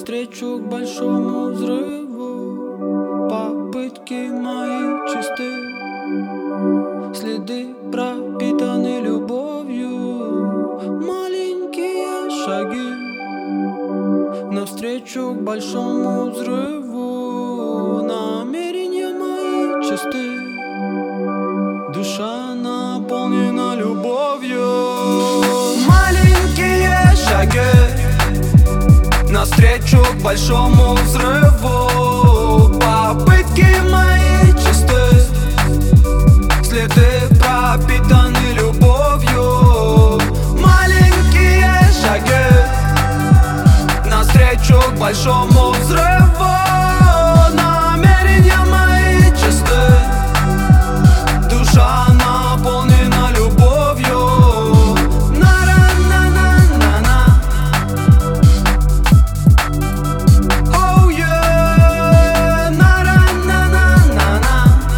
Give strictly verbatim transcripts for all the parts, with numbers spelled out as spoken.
навстречу к большому взрыву. Попытки мои чисты, следы пропитаны любовью. Маленькие шаги навстречу к большому взрыву. Намерения мои чисты, душа наполнена любовью. Маленькие шаги навстречу к большому взрыву. Попытки мои чисты, следы пропитаны любовью. Маленькие шаги навстречу к большому взрыву. Намерения мои чисты, душа наполнена любовью. На-на-на-на-на-на. Oh yeah. На-на-на-на-на-на.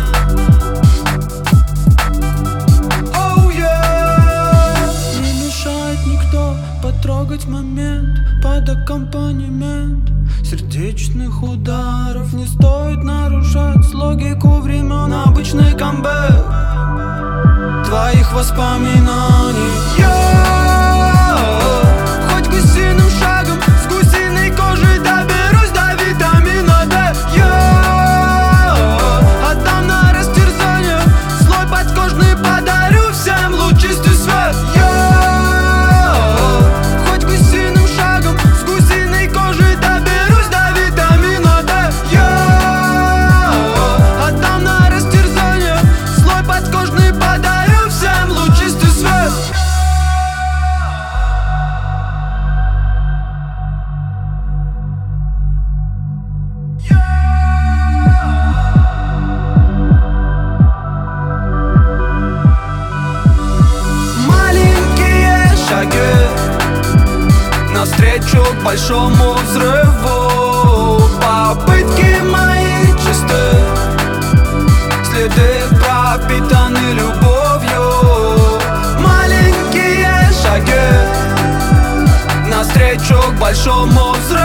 Oh yeah. Не мешает никто потрогать момент под аккомпанемент сердечных ударов. Не стоит нарушать логику времен. Обычный камбэк твоих воспоминаний. Я хоть гусиным шагом с гусиной кожей доберусь до витамина Д. Я отдам на растерзание слой подкожный, подарю всем лучистый свет. Я хоть гусиным шагом с гусиной кожей доберусь до витамина Д. Я отдам на растерзание слой подкожный, подарю всем лучистый свет. Маленькие шаги навстречу к большому взрыву. Попытки мои чисты, следы пропитаны любовью. Маленькие шаги навстречу к большому взрыву.